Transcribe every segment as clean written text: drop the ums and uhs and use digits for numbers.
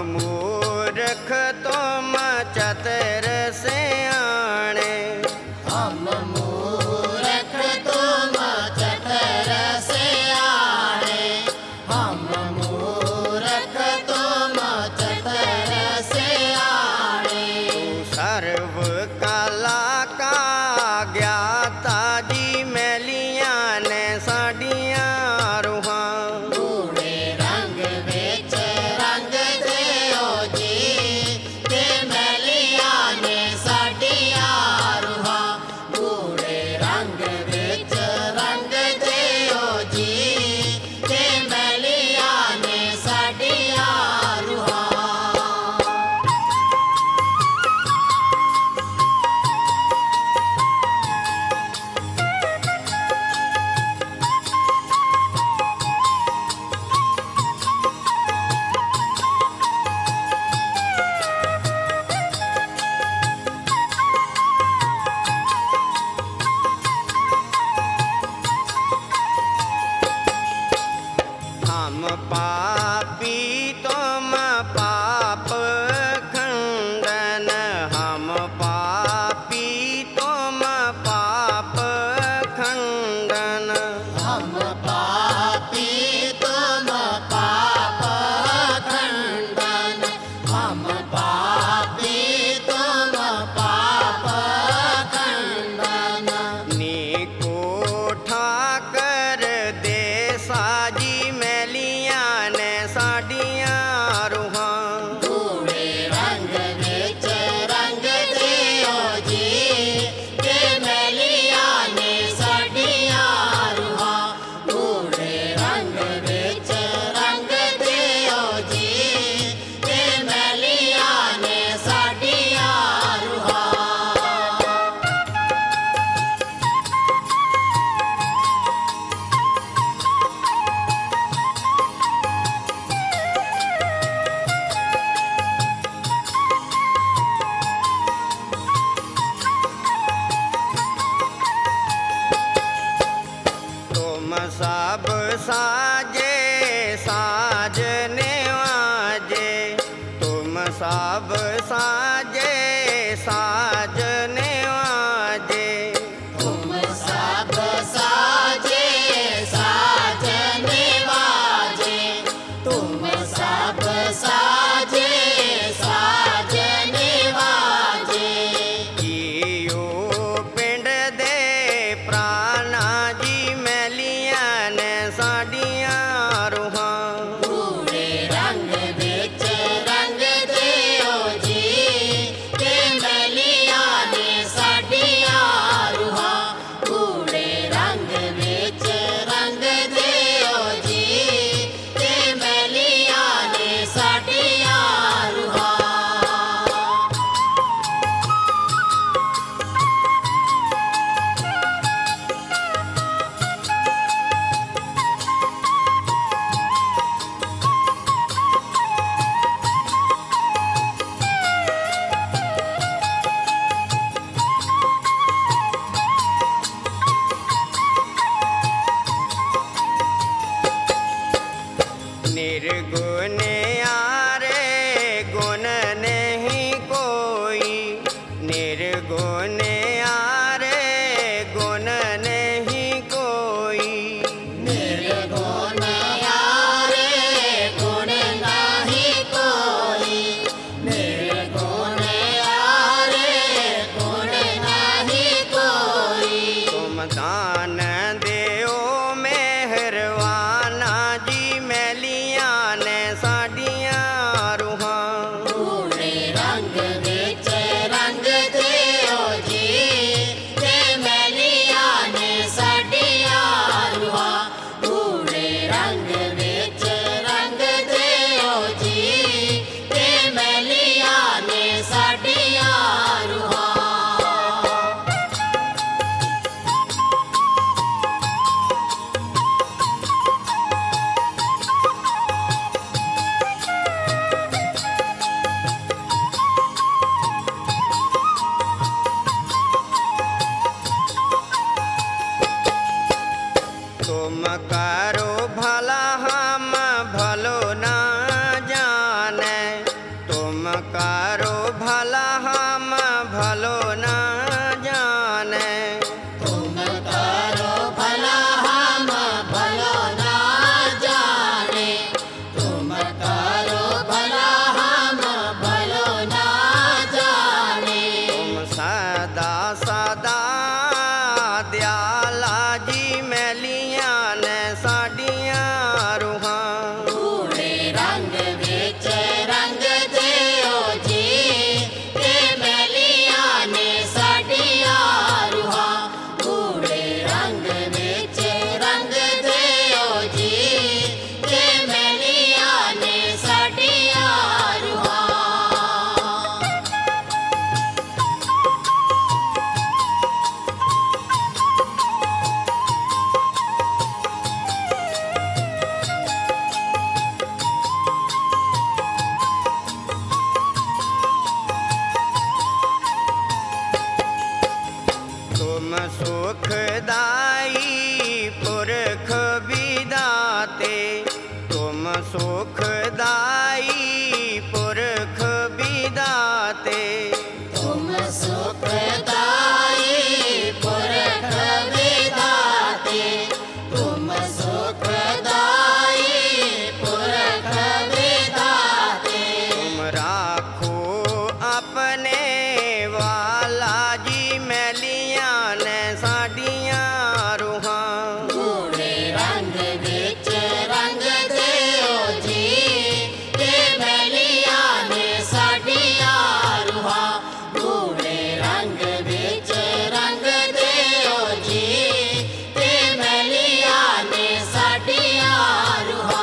मूर्ख तुम चतुर सियाणे। हम मूर्ख तुम चतुर सियाणे। हम मूर्ख तुम चतुर सियाणे। सर्व कला का ज्ञाता जी मैलियां ने साडियां रूहां। गूढ़े रंग विच रंग दिओ जी, ते मैलियां ने साडियां रूहां। गूढ़े रंग विच रंग दिओ जी, ते मैलियां ने साडियां रूहां। हम पापी तुम पाप खंडन। हम पापी तुम पाप खंडन। हम पापी तुम पाप खंडन। हम पापी तुम पाप खंडन। नीको ठाकर दे साजी मैलियां ने साडियां रूहां। गूढ़े रंग विच रंग दिओ जी, ते मैलियां ने साडियां रूहां। गूढ़े रंग विच रंग दिओ जी, ते मैलियां ने साडियां रूहां। तुम सब साजे साज नेवाजे। तुम सब साजे साज नेवाजे। तुम सब साजे साज निवाजे। तुम सब साजे साज निवाजे। जियो पिंड दे प्राणा जी मैलियां ने साडियां रूहां। गूढ़े रंग विच रंग दिओ जी, ते मैलियां ने साडियां रूहां। गूढ़े रंग विच रंग दिओ जी, ते मैलियां ने साडियां तुम करो भला हम भलो न जाने। तुम करो भला हम भलो ना जाने। तुम करो भला हम भलो ना जाने। तुम सदा सदा दयाला जी मैलियां ने साडियां रूहां। कूड़े रंग विच रंग दिओ जी ते मैलियां ने साडियां रूहां। कूड़े रंग विच रंग दिओ जी ते मैलियां ने साडियां रूहां। तुम सुखदाई पुरख विदाते। तुम सुखदाई पुरख विदाते। तुम सुखदाई पुरख विधाते। तुम सुखदाई पुरख विधाते। तुम राखो अपने वाला जी मैलियां ने साडियां रूहां। कूड़े रंग विच रंग दिओ जी ते मैलियां ने साडियां रूहां। कूड़े रंग विच रंग दिओ जी ते मैलियां ने साडियां रूहां।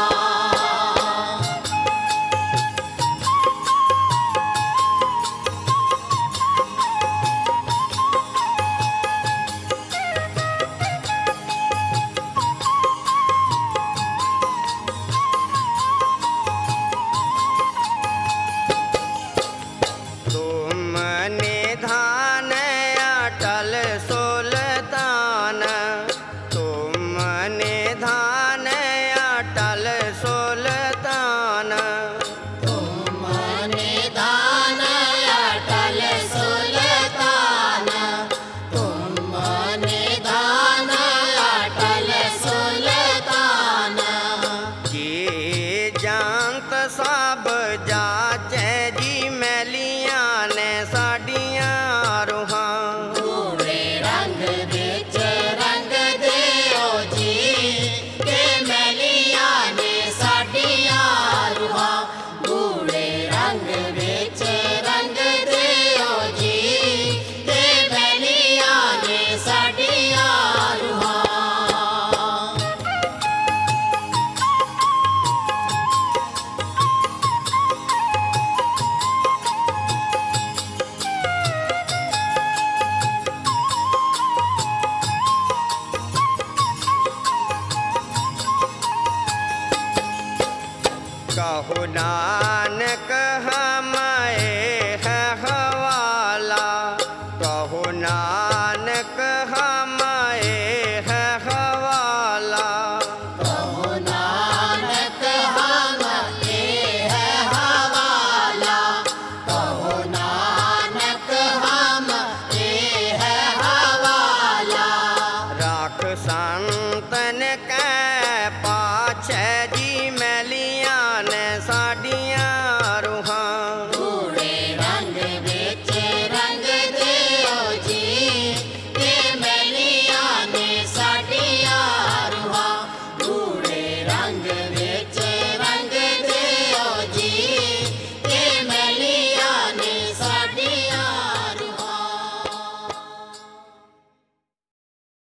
तुम निधान अटल सुल्तान। तुम निधान अटल सुल्तान। तुम निधान अटल सुल्तान। तुम निधान अटल सुल्तान। ये जानत सब जाचे जी मैलियां ने साडियां रूहां। कूड़े रंग विच रंग दिओ जी ते मैलियां ने साडियां रूहां। कूड़े रंग